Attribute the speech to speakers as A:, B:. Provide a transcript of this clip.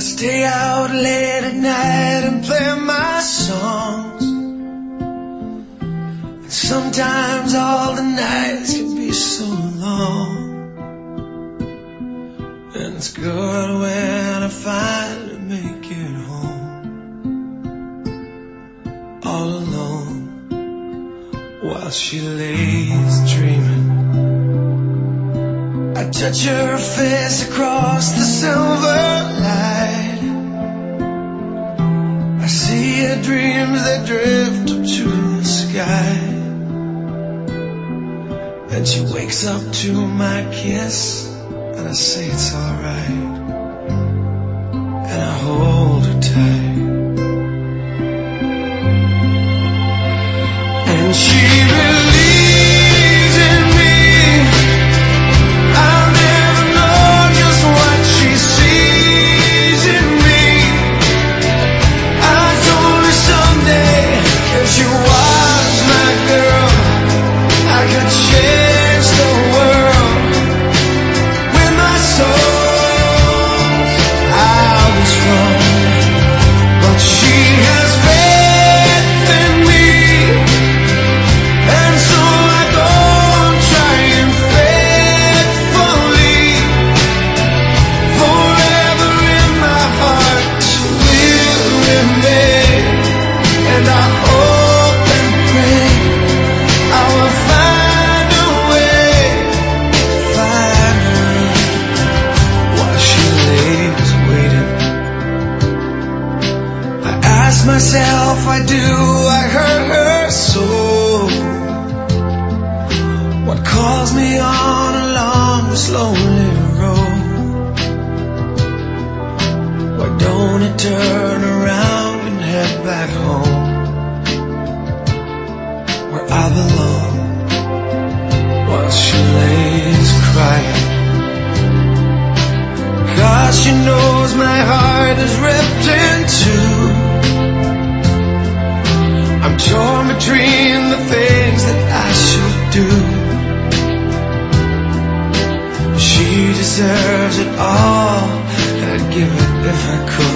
A: stay out late at night and play my songs. And sometimes all the nights can be so long. And it's good when I finally make it home, all alone, while she lays dreaming. I touch her face across the silver light. I see her dreams that drift up to the sky. And she wakes up to my kiss, and I say it's alright, and I hold her tight. And she believes in me. I'll never know just what she sees in me. I told her someday, if she was my girl, I could change the world with my soul. I was wrong, but she has faith in me, and so I go on trying faithfully. Forever in my heart she will remain, and I hope and pray I will find a way to find her while she lays waiting. I ask myself, why do I hurt her so? What calls me on along this lonely road? Why don't I turn around and head back home, where I belong, while she lays crying? 'Cause she knows my heart is ripped in two. I'm torn between the things that I should do. She deserves it all, and I'd give it if I could.